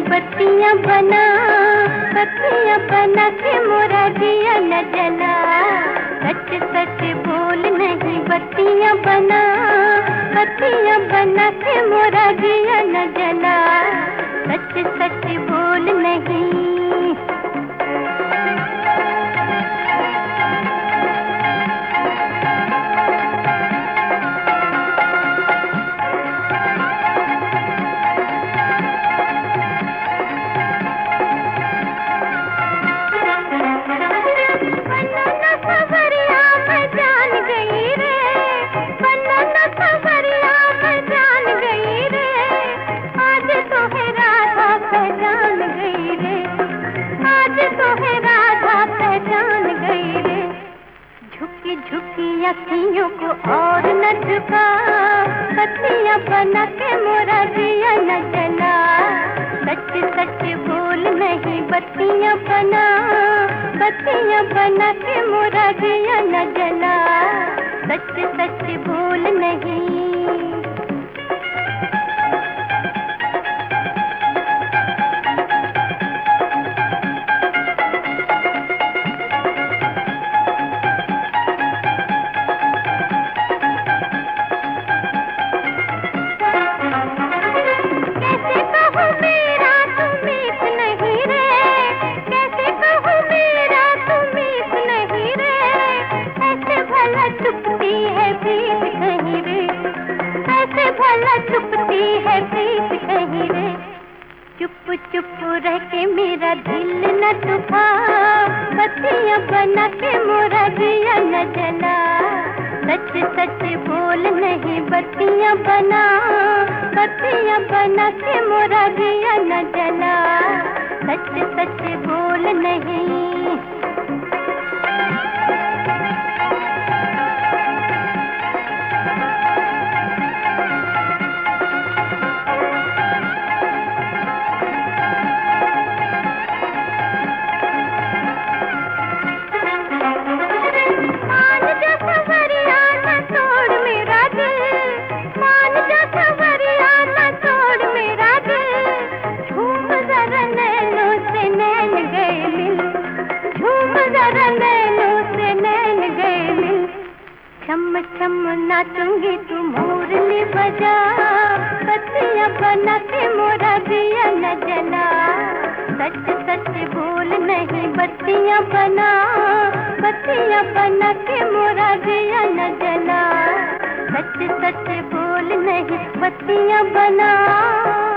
बत्तियां बना, बत्तियां बना के मोरा दिया न जला। सच सच बोल नहीं बत्तियां बना, बत्तियां बना के मोरा दिया न जला। सच सच बोल नहीं। झुकी अखियों को और न झुका, बत्तियां बना के मोरा दिया न जला। सच सच बोल नहीं बत्तियां बना, बत्तियां बना के मोरा दिया न जला। सच सच बोल नहीं। छुपती है प्रीत कहीं रे, ऐसे भला छुपती है प्रीत कहीं रे। चुप चुप रह के मेरा दिल न दुखा, बत्तियां बना के मोरा दिया न जला। सच सच बोल नहीं बत्तियां बना, बत्तियां बना के मोरा दिया न जला। सच सच बोल नहीं। छम छम नाचूंगी तू मुरली बजा, बत्तियां बना के मोरा दिया न जला। सच सच बोल नहीं बत्तियां बना, बत्तियां बना के मोरा दिया न जला। सच सच बोल नहीं बत्तियां बना।